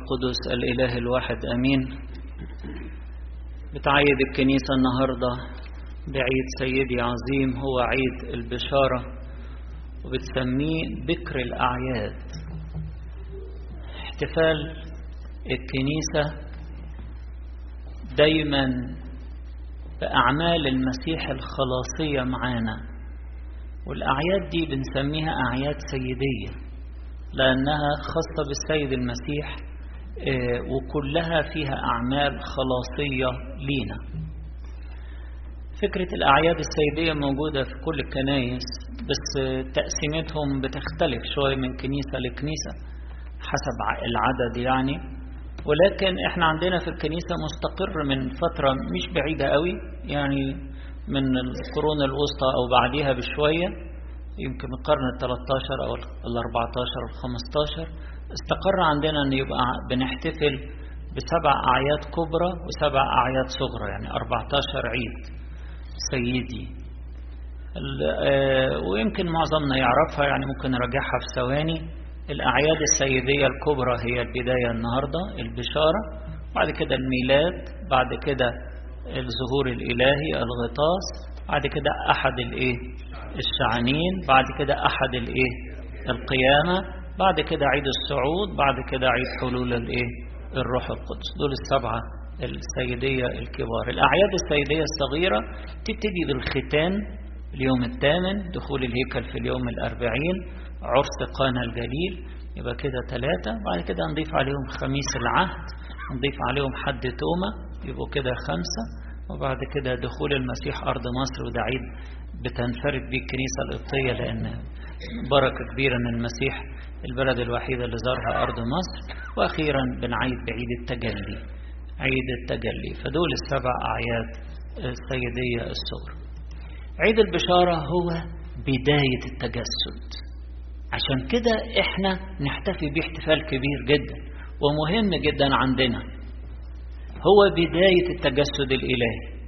القدس الإله الواحد أمين. بتعيد الكنيسة النهاردة بعيد سيدي عظيم، هو عيد البشارة، وبتسميه بكر الأعياد. احتفال الكنيسة دايما بأعمال المسيح الخلاصية معانا، والأعياد دي بنسميها أعياد سيدية لأنها خاصة بالسيد المسيح، وكلها فيها أعمال خلاصية لينا. فكرة الأعياد السيدية موجودة في كل الكنائس، بس تقسيمتهم بتختلف شوية من كنيسة لكنيسة حسب العدد يعني، ولكن احنا عندنا في الكنيسة مستقر من فترة مش بعيدة قوي، يعني من القرون الوسطى أو بعدها بشوية، يمكن القرن ال13 أو ال14 أو ال15 استقر عندنا أن يبقى بنحتفل ب7 أعياد كبرى و7 أعياد صغرى، يعني 14 عيد سيدي. ويمكن معظمنا يعرفها، يعني ممكن نراجعها في ثواني. الأعياد السيدية الكبرى هي البداية النهاردة، البشارة، بعد كده الميلاد، بعد كده الظهور الإلهي، الغطاس، بعد كده أحد الشعانين، بعد كده أحد القيامة، بعد كده عيد الصعود، بعد كده عيد حلول الروح القدس. دول السبعة السيدية الكبار. الأعياد السيدية الصغيرة تبتدي بالختان اليوم الثامن، دخول الهيكل في اليوم 40، عرس قانا الجليل، يبقى كده 3، بعد كده نضيف عليهم خميس العهد، نضيف عليهم حد تومة، يبقوا كده 5، وبعد كده دخول المسيح أرض مصر، وده عيد بتنفرد به الكنيسة القبطية لأن بركة كبيرة أن المسيح البلد الوحيدة اللي زارها أرض مصر. وأخيرا بنعيد بعيد التجلي، عيد التجلي. فدول ال7 أعياد السيدية الصغرى. عيد البشارة هو بداية التجسد، عشان كده احنا نحتفي بيه احتفال كبير جدا ومهم جدا عندنا. هو بداية التجسد الإلهي.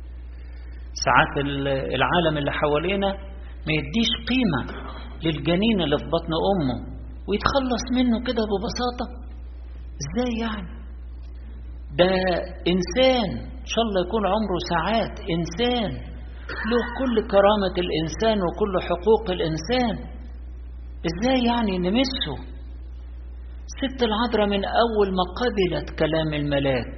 ساعات العالم اللي حوالينا ما يديش قيمة للجنين اللي في بطن أمه ويتخلص منه كده ببساطة. ازاي يعني؟ ده إنسان إن شاء الله يكون عمره ساعات، إنسان له كل كرامة الإنسان وكل حقوق الإنسان. ازاي يعني نمسه؟ ست العذراء من أول ما قبلت كلام الملاك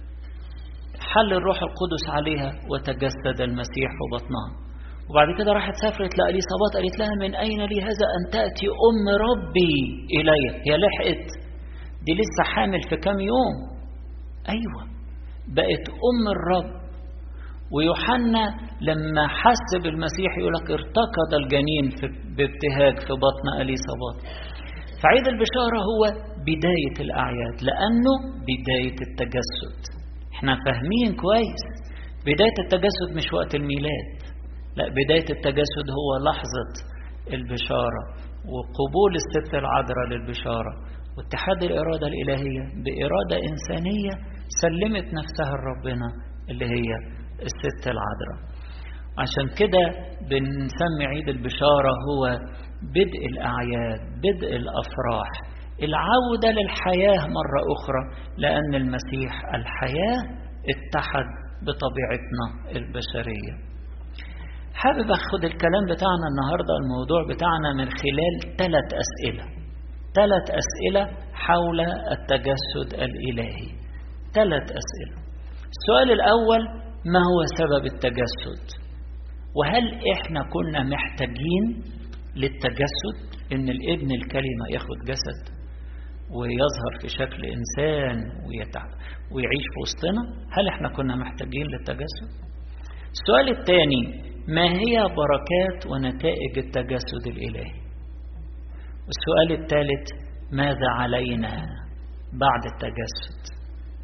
حل الروح القدس عليها وتجسد المسيح في بطنها، وبعد كده راحت سافرت لإليصابات، قالت لها من أين لي هذا أن تأتي أم ربي إلي؟ هي لحقت، دي لسه حامل في كام يوم. أيوة، بقت أم الرب. ويوحنا لما حس بالمسيح يقولك ارتكض الجنين بابتهاج في بطن إليصابات. فعيد البشارة هو بداية الأعياد لأنه بداية التجسد. احنا فاهمين كويس، بداية التجسد مش وقت الميلاد، لا، بداية التجسد هو لحظة البشارة وقبول الست العذراء للبشارة واتحاد الإرادة الإلهية بإرادة إنسانية سلمت نفسها لربنا اللي هي الست العذراء. عشان كده بنسمي عيد البشارة هو بدء الأعياد، بدء الأفراح، العودة للحياة مرة أخرى، لأن المسيح الحياة اتحد بطبيعتنا البشرية. حابب أخذ الكلام بتاعنا النهاردة، الموضوع بتاعنا، من خلال 3 أسئلة، 3 أسئلة حول التجسد الإلهي. 3 أسئلة. السؤال الأول: ما هو سبب التجسد؟ وهل إحنا كنا محتاجين للتجسد، إن الابن الكلمة ياخد جسد ويظهر في شكل إنسان ويعيش في وسطنا؟ هل إحنا كنا محتاجين للتجسد؟ السؤال الثاني: ما هي بركات ونتائج التجسد الإلهي؟ والسؤال الثالث: ماذا علينا بعد التجسد؟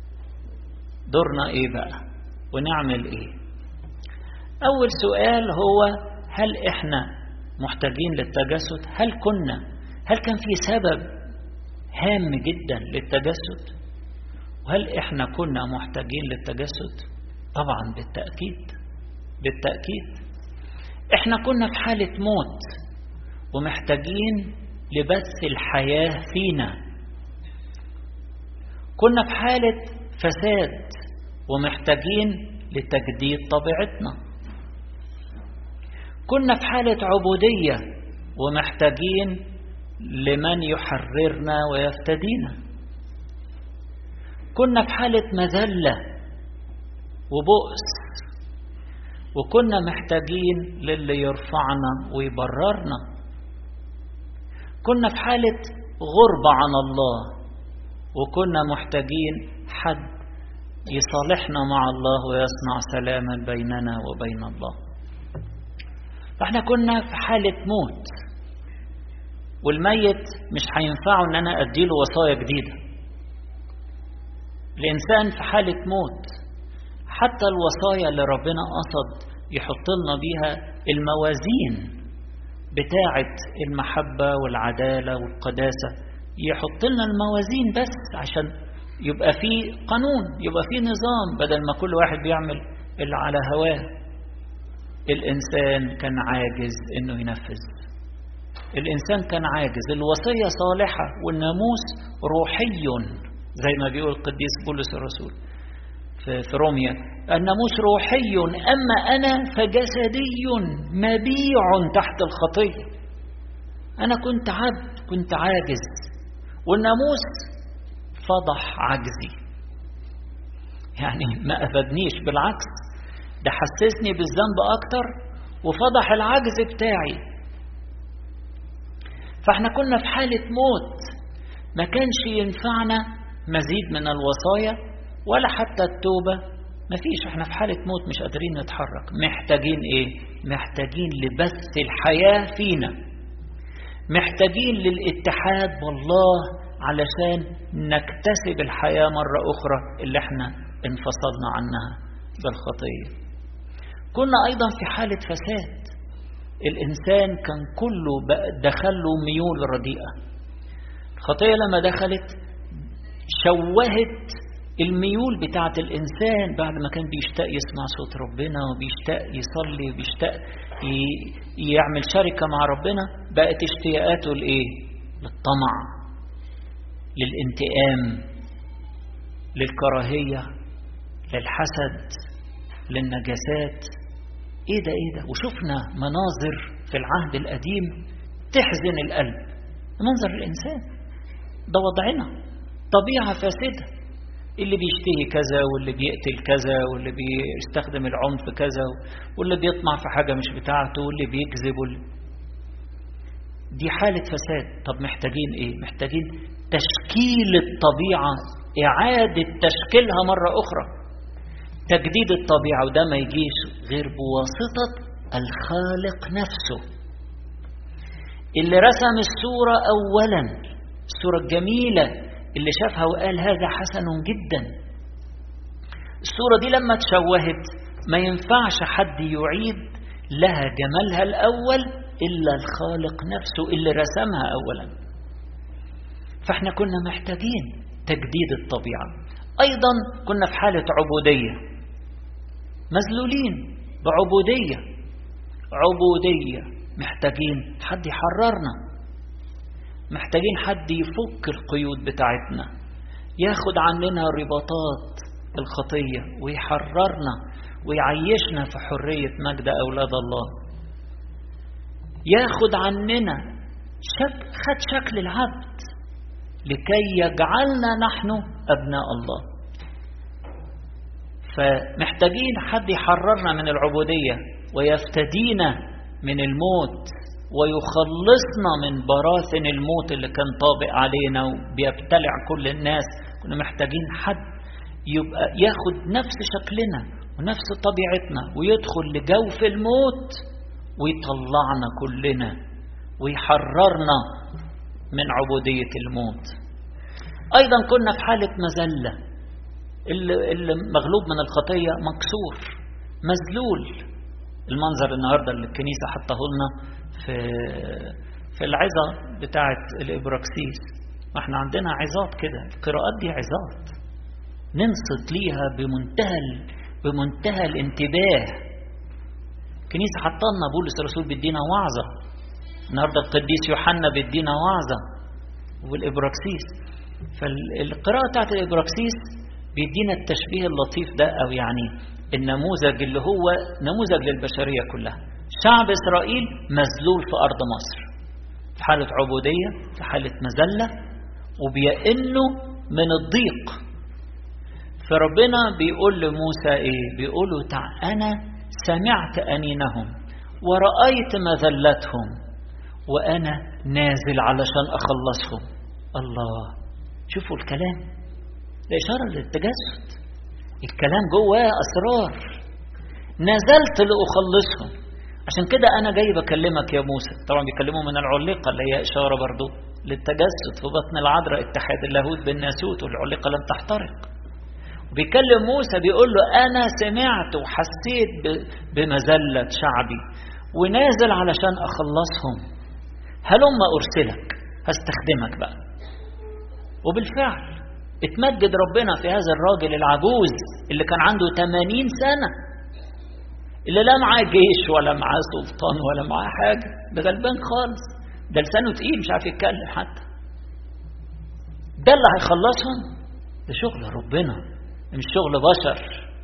دورنا إيه بقى ونعمل إيه؟ أول سؤال هو: هل إحنا محتاجين للتجسد؟ هل كان في سبب هام جدا للتجسد؟ وهل إحنا كنا محتاجين للتجسد؟ طبعا بالتأكيد. إحنا كنا في حالة موت ومحتاجين لبث الحياة فينا، كنا في حالة فساد ومحتاجين لتجديد طبيعتنا. كنا في حالة عبودية ومحتاجين لمن يحررنا ويفتدينا. كنا في حالة مذلة وبؤس وكنا محتاجين للي يرفعنا ويبررنا. كنا في حالة غربة عن الله وكنا محتاجين حد يصالحنا مع الله ويصنع سلاما بيننا وبين الله. فاحنا كنا في حالة موت، والميت مش هينفعه ان انا اديله وصايا جديدة. الانسان في حالة موت. حتى الوصايا اللي ربنا قصد يحط لنا بيها الموازين بتاعة المحبة والعدالة والقداسة، يحط لنا الموازين بس عشان يبقى فيه قانون، يبقى فيه نظام، بدل ما كل واحد بيعمل اللي على هواه. الإنسان كان عاجز إنه ينفذ. الإنسان كان عاجز. الوصية صالحة والناموس روحي زي ما بيقول القديس بولس الرسول في روميا، الناموس روحي أما أنا فجسدي مبيع تحت الخطية. أنا كنت عبد، كنت عاجز، والناموس فضح عجزي. يعني ما أفادنيش، بالعكس ده حسسني بالذنب أكتر وفضح العجز بتاعي. فاحنا كنا في حالة موت، ما كانش ينفعنا مزيد من الوصايا ولا حتى التوبة. ما فيش، احنا في حالة موت مش قادرين نتحرك. محتاجين ايه؟ محتاجين لبث الحياة فينا، محتاجين للاتحاد بالله علشان نكتسب الحياة مرة أخرى اللي احنا انفصلنا عنها بالخطية. كنا أيضا في حالة فساد. الإنسان كان كله دخله ميول رديئة. الخطية لما دخلت شوهت الميول بتاعت الإنسان. بعد ما كان بيشتاق يسمع صوت ربنا وبيشتاق يصلي وبيشتاق يعمل شركة مع ربنا، بقت اشتياقاته لإيه؟ للطمع، للانتقام، للكراهية، للحسد، للنجاسات. ايه ده؟ وشفنا مناظر في العهد القديم تحزن القلب. منظر الإنسان ده وضعنا، طبيعة فاسدة، اللي بيشتهي كذا واللي بيقتل كذا واللي بيستخدم العنف كذا واللي بيطمع في حاجة مش بتاعته واللي بيكذب دي حالة فساد. طب محتاجين ايه؟ محتاجين تشكيل الطبيعة، إعادة تشكيلها مرة أخرى، تجديد الطبيعة. وده ما يجيش غير بواسطة الخالق نفسه اللي رسم الصورة أولا، الصورة الجميلة اللي شافها وقال هذا حسن جدا. الصورة دي لما تشوهت ما ينفعش حد يعيد لها جمالها الأول إلا الخالق نفسه اللي رسمها أولا. فاحنا كنا محتاجين تجديد الطبيعة. أيضا كنا في حالة عبودية، مذلولين عبودية، محتاجين حد يحررنا، محتاجين حد يفك القيود بتاعتنا، ياخد عننا رباطات الخطية ويحررنا ويعيشنا في حرية مجد أولاد الله. ياخد عننا خد شكل العبد لكي يجعلنا نحن أبناء الله. فمحتاجين حد يحررنا من العبودية ويفتدينا من الموت ويخلصنا من براثن الموت اللي كان طابق علينا وبيبتلع كل الناس. كنا محتاجين حد يبقى ياخد نفس شكلنا ونفس طبيعتنا ويدخل لجوف الموت ويطلعنا كلنا ويحررنا من عبودية الموت. أيضا كنا في حالة مذلة، اللي مغلوب من الخطية مكسور مذلول. المنظر النهاردة اللي الكنيسة حطه لنا في العظة بتاعة الإبراكسيس. ما احنا عندنا عظات كده، القراءات دي عظات ننصت ليها بمنتهى الانتباه. الكنيسة حطلنا بولس الرسول بيدينا وعظة، النهاردة القديس يوحنا بيدينا وعظة والإبراكسيس. فالقراءة بتاعت الإبراكسيس بيدينا التشبيه اللطيف ده، أو يعني النموذج اللي هو نموذج للبشرية كلها. شعب إسرائيل مذلول في أرض مصر، في حالة عبودية، في حالة مذلة، وبيئنوا من الضيق. فربنا بيقول لموسى إيه؟ بيقول له أنا سمعت أنينهم ورأيت مذلتهم وأنا نازل علشان أخلصهم. الله، شوفوا الكلام ده إشارة للتجسد، الكلام جواه أسرار. نزلت لأخلصهم، عشان كده أنا جاي بكلمك يا موسى. طبعا بيكلموا من العلقة اللي هي إشارة برضو للتجسد في بطن العذراء، اتحاد اللاهوت بالناسوت، والعلقة لم تحترق. بيكلم موسى بيقول له أنا سمعت وحسيت بمذلة شعبي ونازل علشان أخلصهم. هلما أرسلك، هستخدمك بقى. وبالفعل اتمجد ربنا في هذا الراجل العجوز اللي كان عنده 80 سنة، اللي لا معاه جيش ولا معاه سلطان ولا معاه حاجة، ده غلبان خالص، ده لسانه تقيل مش عارف يتكلم حتى. ده اللي هيخلصهم؟ ده شغل ربنا مش شغل بشر.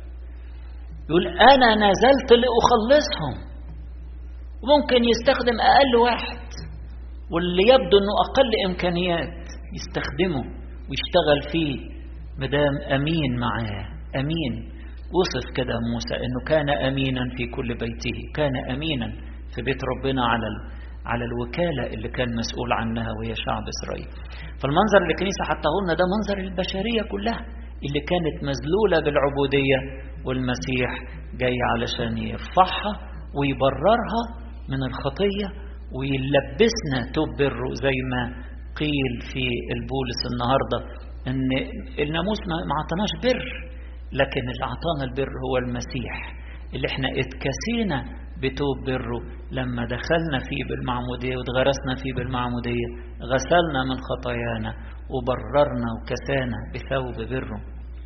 يقول أنا نزلت لأخلصهم. وممكن يستخدم أقل واحد، واللي يبدو أنه أقل إمكانيات يستخدمه ويشتغل فيه مدام أمين معاه. أمين وصف كده موسى أنه كان أمينا في كل بيته، كان أمينا في بيت ربنا على الوكالة اللي كان مسؤول عنها وهي شعب إسرائيل. فالمنظر اللي الكنيسة حتى قلنا ده منظر البشرية كلها اللي كانت مذلولة بالعبودية، والمسيح جاي علشان يرفعها ويبررها من الخطية ويلبسنا توب بره، زي ما قيل في البولس النهاردة ان الناموس ما عطاناش بر، لكن اللي عطانا البر هو المسيح اللي احنا اتكسينا بتوب بره لما دخلنا فيه بالمعمودية واتغرسنا فيه بالمعمودية، غسلنا من خطايانا وبررنا وكسانا بثوب بره.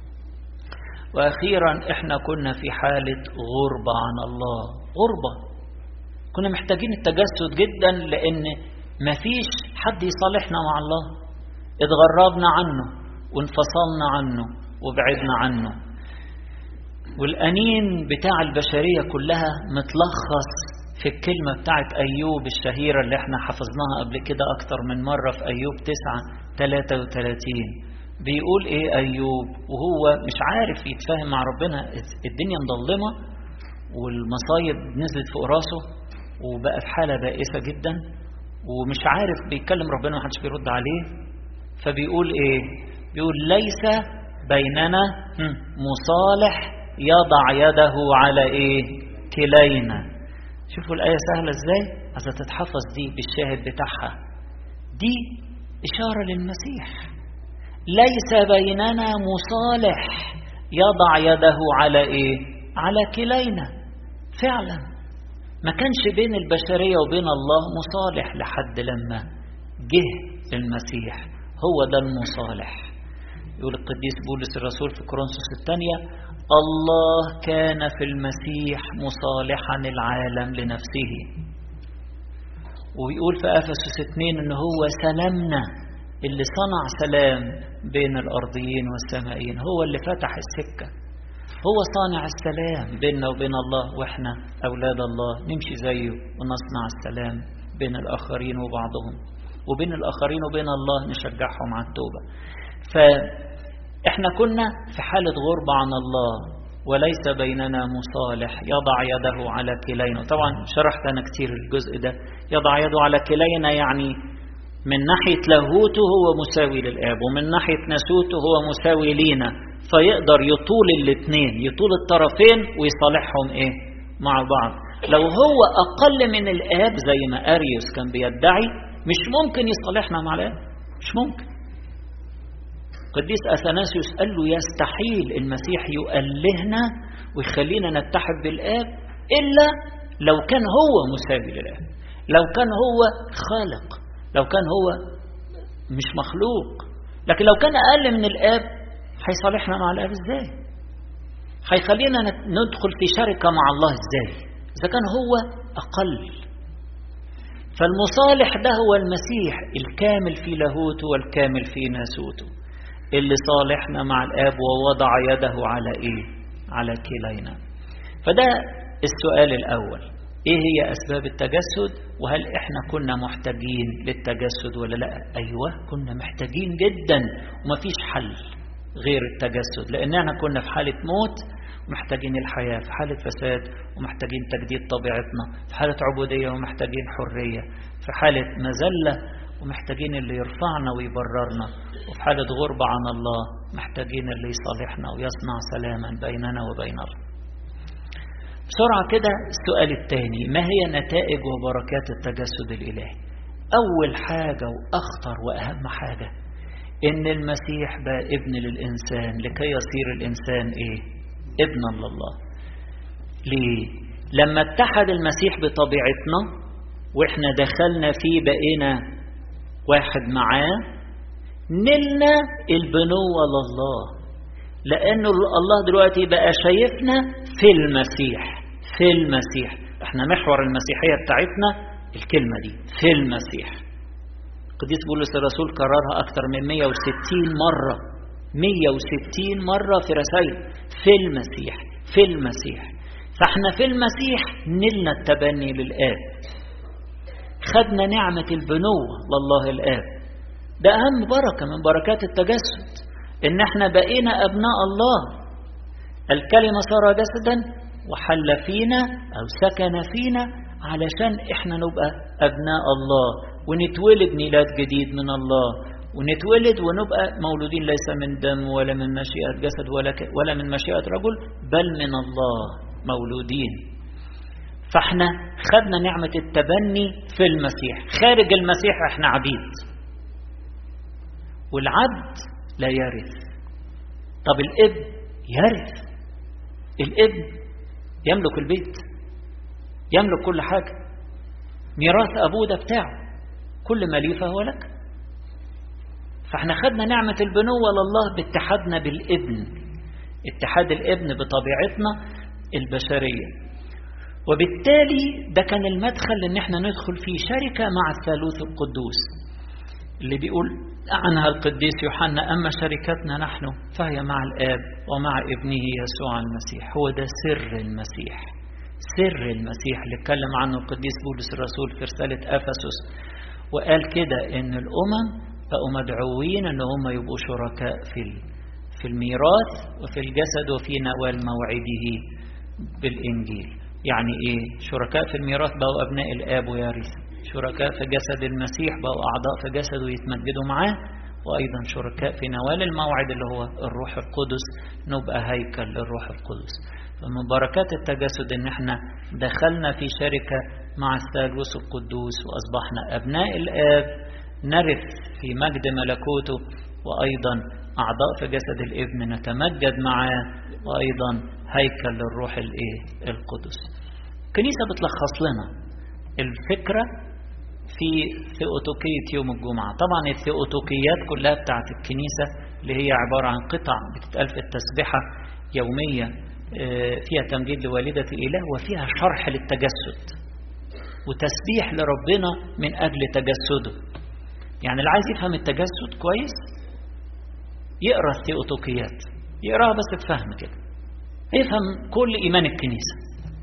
وأخيرا احنا كنا في حالة غربة عن الله، غربة، كنا محتاجين التجسد جدا لأن مفيش حد يصالحنا مع الله، اتغربنا عنه وانفصلنا عنه وبعدنا عنه. والأنين بتاع البشرية كلها متلخص في الكلمة بتاعت أيوب الشهيرة اللي احنا حفظناها قبل كده أكتر من مرة في أيوب 9:33. بيقول ايه أيوب وهو مش عارف يتفاهم مع ربنا؟ الدنيا مظلمة والمصايب نزلت فوق راسه وبقى في حالة بائسة جدا ومش عارف بيتكلم ربنا محدش بيرد عليه. فبيقول ايه؟ بيقول ليس بيننا مصالح يضع يده على ايه؟ كلينا. شوفوا الآية سهلة ازاي، عايزة تتحفظ دي بالشاهد بتاعها. دي إشارة للمسيح. ليس بيننا مصالح يضع يده على ايه؟ على كلينا. فعلا ما كانش بين البشرية وبين الله مصالح لحد لما جه المسيح، هو ده المصالح. يقول القديس بولس الرسول في كورنثوس الثانية: الله كان في المسيح مصالحا العالم لنفسه. ويقول في أفسس 2 إن هو سلامنا، اللي صنع سلام بين الأرضيين والسمائيين، هو اللي فتح السكة، هو صانع السلام بيننا وبين الله، وإحنا أولاد الله نمشي زيه ونصنع السلام بين الآخرين وبعضهم، وبين الآخرين وبين الله نشجعهم على التوبة. فإحنا كنا في حالة غربة عن الله، وليس بيننا مصالح يضع يده على كلينا. طبعا شرحت أنا كتير الجزء ده، يضع يده على كلينا يعني من ناحية لاهوته هو مساوي للآب، ومن ناحية ناسوته هو مساوي لينا، فيقدر يطول الاثنين، يطول الطرفين ويصالحهم ايه؟ مع بعض. لو هو أقل من الآب زي ما أريوس كان بيدعي، مش ممكن يصالحنا مع الآب، مش ممكن. قديس أثناسيوس قال له يستحيل المسيح يؤلهنا ويخلينا نتحد بالآب إلا لو كان هو مساوي للآب، لو كان هو خالق، لو كان هو مش مخلوق. لكن لو كان أقل من الآب هيصالحنا مع الآب ازاي؟ هيخلينا ندخل في شركة مع الله ازاي إذا كان هو أقل؟ فالمصالح ده هو المسيح الكامل في لاهوته والكامل في ناسوته. اللي صالحنا مع الآب ووضع يده على إيه؟ على كلينا. فده السؤال الأول، إيه هي أسباب التجسد؟ وهل إحنا كنا محتاجين للتجسد ولا لا؟ أيوة كنا محتاجين جدا، ومفيش حل غير التجسد، لأننا كنا في حالة موت ومحتاجين الحياة، في حالة فساد ومحتاجين تجديد طبيعتنا، في حالة عبودية ومحتاجين حرية، في حالة مذلة ومحتاجين اللي يرفعنا ويبررنا، وفي حالة غربة عن الله محتاجين اللي يصالحنا ويصنع سلاما بيننا وبين الله. بسرعة كده السؤال الثاني، ما هي نتائج وبركات التجسد الإلهي؟ أول حاجة وأخطر وأهم حاجة إن المسيح بقى ابن للإنسان لكي يصير الإنسان إيه؟ ابنا لله. ليه؟ لما اتحد المسيح بطبيعتنا وإحنا دخلنا فيه بقينا واحد معاه، نلنا البنوة لله، لأنه الله دلوقتي بقى شايفنا في المسيح. في المسيح احنا محور المسيحية بتاعتنا الكلمة دي، في المسيح. قديس بولس الرسول كررها أكثر من 160 مرة، 160 مرة في رسائل، في المسيح في المسيح. فاحنا في المسيح نلنا التبني للآب، خدنا نعمة البنوة لله الآب. ده أهم بركة من بركات التجسد، إن احنا بقينا أبناء الله. الكلمة صار جسدا وحل فينا أو سكن فينا علشان احنا نبقى أبناء الله، ونتولد ميلاد جديد من الله، ونتولد ونبقى مولودين ليس من دم ولا من مشيئة جسد ولا من مشيئة رجل، بل من الله مولودين. فاحنا خدنا نعمة التبني في المسيح. خارج المسيح احنا عبيد، والعبد لا يرث. طب الابن يرث. الابن يملك البيت، يملك كل حاجة، ميراث أبوه ده بتاعه، كل ما ليه فهو لك. فاحنا خدنا نعمة البنوة لله باتحادنا بالابن، اتحاد الابن بطبيعتنا البشرية. وبالتالي ده كان المدخل ان احنا ندخل في شركة مع الثالوث القدوس اللي بيقول عنها القديس يوحنا: أما شركتنا نحن فهي مع الآب ومع ابنه يسوع المسيح. هو ده سر المسيح، سر المسيح اللي اتكلم عنه القديس بولس الرسول في رسالة أفسس، وقال كده إن الأمم بقوا مدعوين إن هم يبقوا شركاء في الميراث وفي الجسد وفي نوال موعده بالإنجيل. يعني إيه؟ شركاء في الميراث بقوا أبناء الآب ويرثوا، شركاء في جسد المسيح بقوا أعضاء في جسده ويتمجدوا معاه، وأيضا شركاء في نوال الموعد اللي هو الروح القدس، نبقى هيكل للروح القدس. فمن بركات التجسد إن احنا دخلنا في شركة مع الثالوث القدوس وأصبحنا أبناء الآب، نرث في مجد ملكوته، وأيضا أعضاء في جسد الابن نتمجد معاه، وأيضا هيكل للروح القدس. الكنيسة بتلخص لنا الفكرة في ثيوتوكية يوم الجمعة. طبعا الثيوتوكيات كلها بتاعت الكنيسة اللي هي عبارة عن قطع بتتقال في التسبحة يومية فيها تمجيد لوالدة الإله وفيها شرح للتجسد وتسبيح لربنا من أجل تجسده. يعني اللي عايز يفهم التجسد كويس يقرأ الثيوتوكيات، يقرأها بس تفهم كده، يفهم كل إيمان الكنيسة.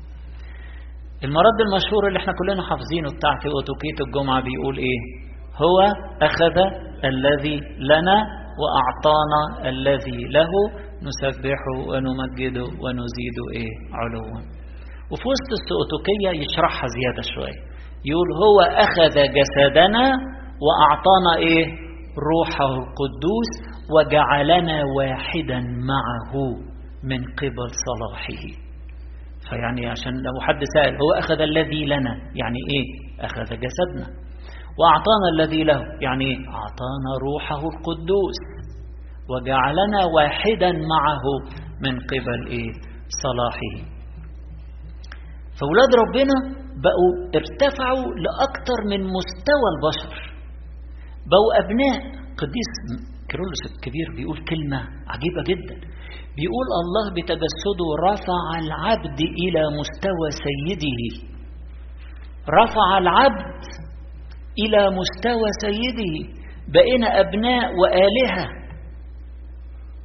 المرد المشهور اللي احنا كلنا حافظينه بتاع ثيوتوكية الجمعة بيقول ايه؟ هو أخذ الذي لنا وأعطانا الذي له، نسبحه ونمجده ونزيده ايه؟ علوا. وفي وسط الثيوتوكية يشرحها زيادة شوية، يقول هو أخذ جسدنا وأعطانا ايه؟ روحه القدوس وجعلنا واحدا معه من قبل صلاحه. فيعني عشان لو حد سأل هو أخذ الذي لنا يعني إيه؟ أخذ جسدنا. وأعطانا الذي له يعني إيه؟ أعطانا روحه القدوس وجعلنا واحدا معه من قبل إيه؟ صلاحه. فأولاد ربنا بقوا ارتفعوا لأكثر من مستوى البشر، بقوا أبناء. قديس كيرلس الكبير بيقول كلمة عجيبة جدا، بيقول الله بتجسده رفع العبد إلى مستوى سيده، رفع العبد إلى مستوى سيده، بقينا أبناء وآلهة.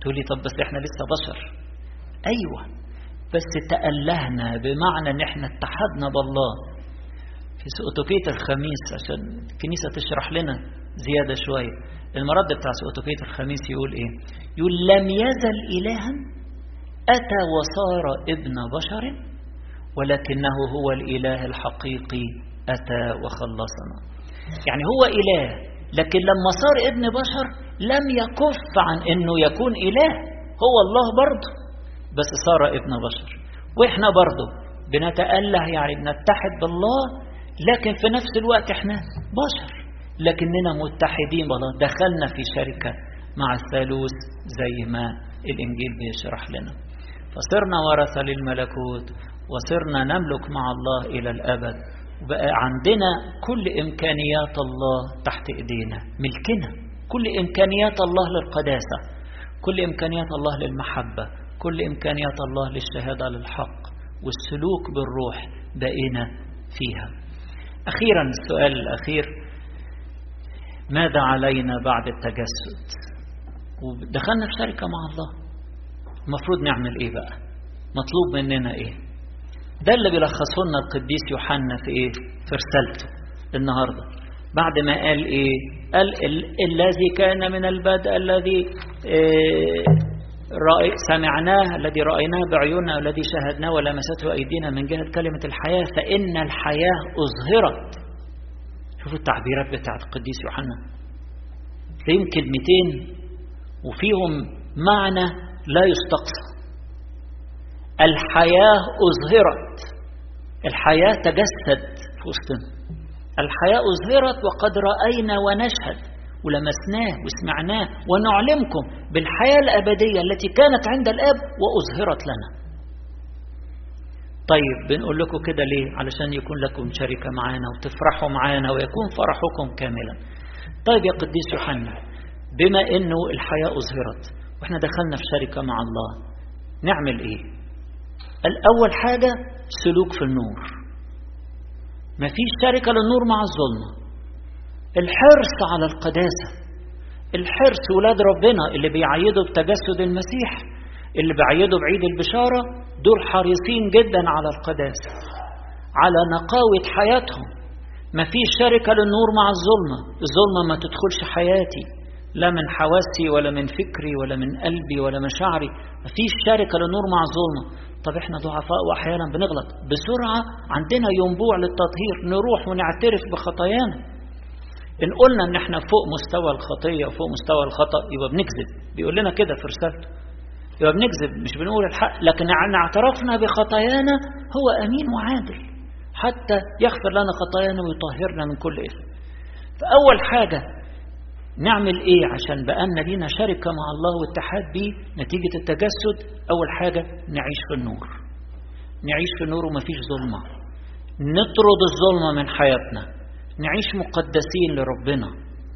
تقولي طب بس احنا لسه بشر. ايوه، بس تألهنا بمعنى ان احنا اتحدنا بالله. في سؤتوكية الخميس عشان الكنيسة تشرح لنا زيادة شوية، المرد بتاع سؤتوكية الخميس يقول ايه؟ يقول لم يزل إلها أتى وصار ابن بشر، ولكنه هو الإله الحقيقي أتى وخلصنا. يعني هو إله، لكن لما صار ابن بشر لم يكف عن انه يكون إله، هو الله برضه، بس صار ابن بشر. واحنا برضه بنتأله، يعني بنتحد بالله، لكن في نفس الوقت احنا بشر، لكننا متحدين بالله، دخلنا في شركة مع الثالوث زي ما الإنجيل بيشرح لنا. فصرنا ورثة للملكوت، وصرنا نملك مع الله إلى الأبد، وبقى عندنا كل إمكانيات الله تحت إيدينا، ملكنا كل إمكانيات الله للقداسة، كل إمكانيات الله للمحبة، كل إمكانيات الله للشهادة للحق والسلوك بالروح بقينا فيها. أخيرا السؤال الأخير، ماذا علينا بعد التجسد؟ ودخلنا في شركة مع الله، المفروض نعمل إيه بقى؟ مطلوب مننا إيه؟ ده اللي بيلخصه لنا القديس يوحنا في إيه؟ في رسالته النهاردة. بعد ما قال إيه؟ قال الذي كان من البدء، الذي سمعناه، الذي رأيناه بعيوننا، والذي شاهدناه ولمسته أيدينا من جهة كلمة الحياة، فإن الحياة أظهرت. شوفوا التعبيرات بتاعت القديس يوحنا، فيهم كلمتين وفيهم معنى لا يستقصى. الحياة أظهرت، الحياة تجسد في وسطنا، الحياة أظهرت وقد رأينا ونشهد ولمسناه وسمعناه ونعلمكم بالحياة الأبدية التي كانت عند الآب وأظهرت لنا. طيب بنقول لكم كده ليه؟ علشان يكون لكم شركة معانا وتفرحوا معانا ويكون فرحكم كاملا. طيب يا قديس يوحنا، بما إنه الحياة أظهرت وإحنا دخلنا في شركة مع الله، نعمل إيه؟ الأول حاجة سلوك في النور. ما فيش شركة للنور مع الظلمة. الحرص على القداسة، الحرص ولاد ربنا اللي بيعيدوا بتجسد المسيح، اللي بيعيدوا بعيد البشارة، دول حريصين جدا على القداسة، على نقاوة حياتهم. ما فيش شركة للنور مع الظلمة. الظلمة ما تدخلش حياتي، لا من حواسي ولا من فكري ولا من قلبي ولا مشاعري. ما فيش شركة للنور مع الظلمة. طب احنا ضعفاء واحيانا بنغلط، بسرعة عندنا ينبوع للتطهير، نروح ونعترف بخطايانا. إن قلنا إن إحنا فوق مستوى الخطية وفوق مستوى الخطأ يبقى بنكذب، بيقول لنا كده في رسالته، يبقى بنكذب، مش بنقول الحق. لكن إن اعترفنا بخطايانا هو أمين وعادل حتى يغفر لنا خطايانا ويطهرنا من كل إثم. فأول حاجة نعمل إيه عشان بقالنا لينا شركة مع الله واتحاد بيه نتيجة التجسد؟ أول حاجة نعيش في النور، نعيش في النور ومفيش ظلمة، نطرد الظلمة من حياتنا، نعيش مقدسين لربنا،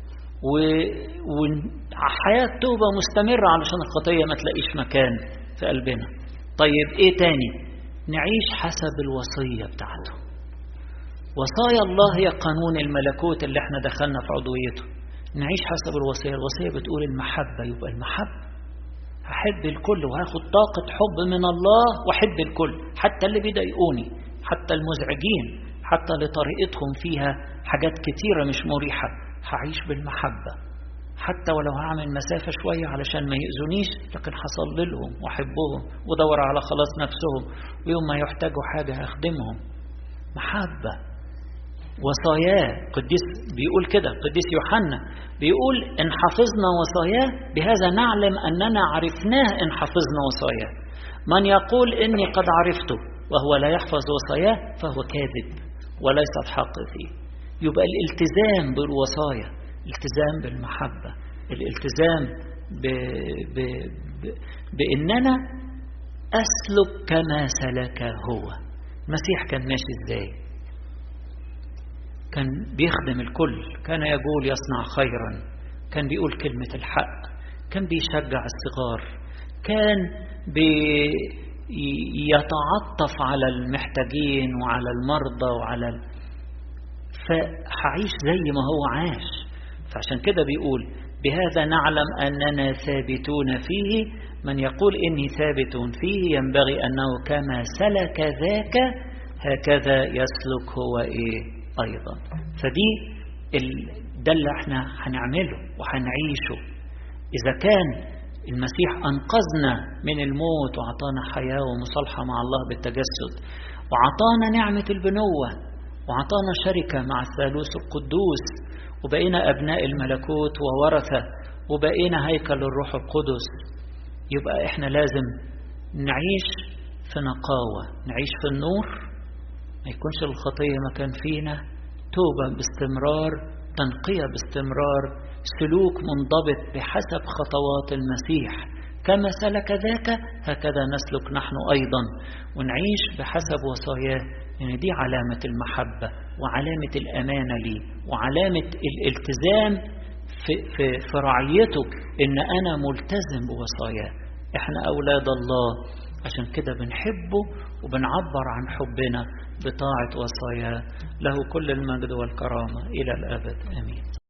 وحياة توبة مستمرة علشان الخطية ما تلاقيش مكان في قلبنا. طيب ايه تاني؟ نعيش حسب الوصية بتاعته. وصايا الله هي قانون الملكوت اللي احنا دخلنا في عضويته. نعيش حسب الوصية. الوصية بتقول المحبة، يبقى المحبة هحب الكل وهاخد طاقة حب من الله واحب الكل، حتى اللي بيضايقوني، حتى المزعجين، حتى لطريقتهم فيها حاجات كتيرة مش مريحة، هعيش بالمحبة. حتى ولو هعمل مسافة شوية علشان ما يأذونيش، لكن هصلي لهم واحبهم ودور على خلاص نفسهم، ويوم ما يحتاجوا حاجة هخدمهم. محبة. وصاياه، قديس بيقول كده، قديس يوحنا بيقول إن حفظنا وصاياه بهذا نعلم أننا عرفناه إن حفظنا وصاياه. من يقول إني قد عرفته وهو لا يحفظ وصاياه فهو كاذب وليس الحق فيه. يبقى الالتزام بالوصايا، الالتزام بالمحبة، الالتزام بأننا أسلك كما سلك هو. المسيح كان ماشي إزاي؟ كان بيخدم الكل، كان يقول يصنع خيرا، كان بيقول كلمة الحق، كان بيشجع الصغار، كان يتعطف على المحتاجين وعلى المرضى فهعيش زي ما هو عاش. فعشان كده بيقول بهذا نعلم أننا ثابتون فيه، من يقول إني ثابت فيه ينبغي أنه كما سلك ذاك هكذا يسلك هو أيضا. فدي ده اللي احنا هنعمله وهنعيشه. إذا كان المسيح أنقذنا من الموت وعطانا حياة ومصالحة مع الله بالتجسد، وعطانا نعمة البنوة، وعطانا شركة مع الثالوث القدوس، وبقينا أبناء الملكوت وورثة، وبقينا هيكل الروح القدس، يبقى احنا لازم نعيش في نقاوة، نعيش في النور، ما يكونش الخطية مكان فينا، توبة باستمرار، تنقية باستمرار، سلوك منضبط بحسب خطوات المسيح، كما سلك ذاك هكذا نسلك نحن أيضا، ونعيش بحسب وصاياه. يعني دي علامة المحبة وعلامة الأمانة لي وعلامة الالتزام في رعيته، إن أنا ملتزم بوصاياه. إحنا أولاد الله، عشان كده بنحبه وبنعبر عن حبنا بطاعة وصاياه. له كل المجد والكرامة إلى الأبد، آمين.